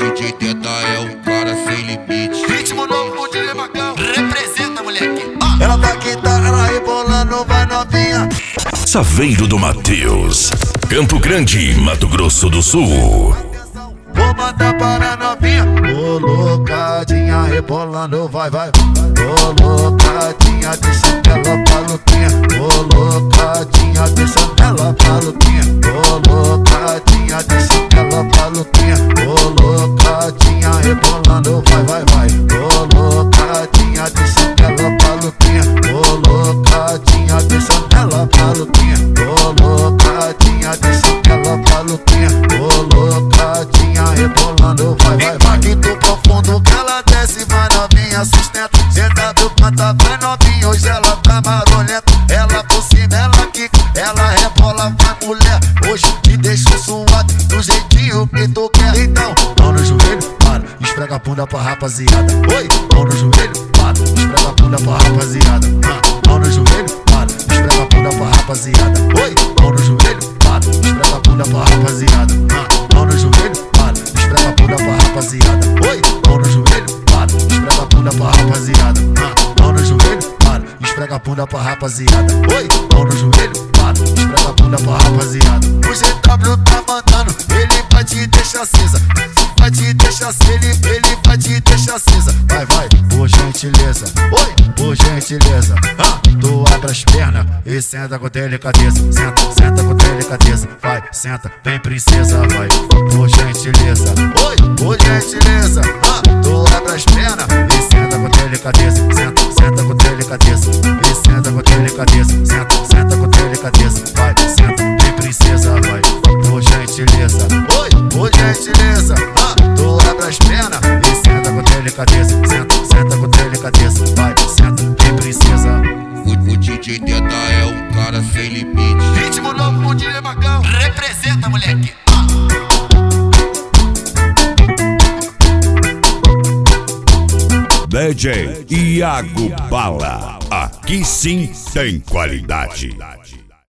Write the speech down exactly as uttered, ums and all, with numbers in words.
D J Teta é um cara sem limite. Ritmo novo com o D J Macão. Representa, moleque. Ah. Ela tá quinta, ela rebolando, vai novinha. Saveiro do Mateus, Campo Grande, Mato Grosso do Sul. Vou mandar para a novinha. Colocadinha, rebolando, vai, vai. Colocadinha, deixa ela maluquinha. Colocadinha, deixa ela maluquinha. Colocadinha, deixa ela maluquinha. Colocadinha, rebolando, vai, vai, vai. Colocadinha, deixa ela maluquinha. Colocadinha, deixa ela maluquinha. Colocadinha, deixa ela maluquinha. Colocadinha, rebolando, vai, vai, vai. Impacto profundo que ela desce, vai novinha, sustenta. Senta, viu, canta, vai novinha, hoje ela tá marolenta. Ela por cima, ela quica, ela rebola, vai mulher. Hoje te deixo suado, do jeitinho que tu quer. Então, mão no joelho, para, esfrega a bunda pra rapaziada. Oi, mão no joelho, para, esfrega a bunda pra rapaziada. Ah, mão no joelho, para, esfrega a bunda pra rapaziada. Oi, mão no joelho, para, esfrega a bunda pra rapaziada. Ah, mão no joelho, para, esfrega a bunda pra rapaziada. Oi, mão no joelho, para, esfrega a bunda pra rapaziada. Ah, mão no joelho, para, esfrega a bunda pra rapaziada. Oi, mão no joelho, para, esfrega a bunda pra rapaziada. O G W tá mandando, ele vai te deixar acesa. Vai te deixar acesa, ele, ele vai te deixar acesa. Vai, vai, por gentileza. Oi, por gentileza. Ah, tu abre as pernas e senta com delicadeza. Senta, senta com delicadeza. Vai, senta, vem princesa, vai, por gentileza. Oi, por gentileza. Ah, tu abre as pernas e senta com delicadeza. Senta, senta com delicadeza. E senta com delicadeza. Senta, senta com delicadeza. Vai, senta, vem princesa, vai, por gentileza. Oi, por gentileza. Ah, tu abre as pernas e senta com delicadeza. Senta, senta com delicadeza. Vai, senta, vem princesa. O, o D J Teta é um cara sem limite. Ritmo novo com o D J Macão. Representa, moleque. Ah. D J Iago Bala, aqui sim tem qualidade.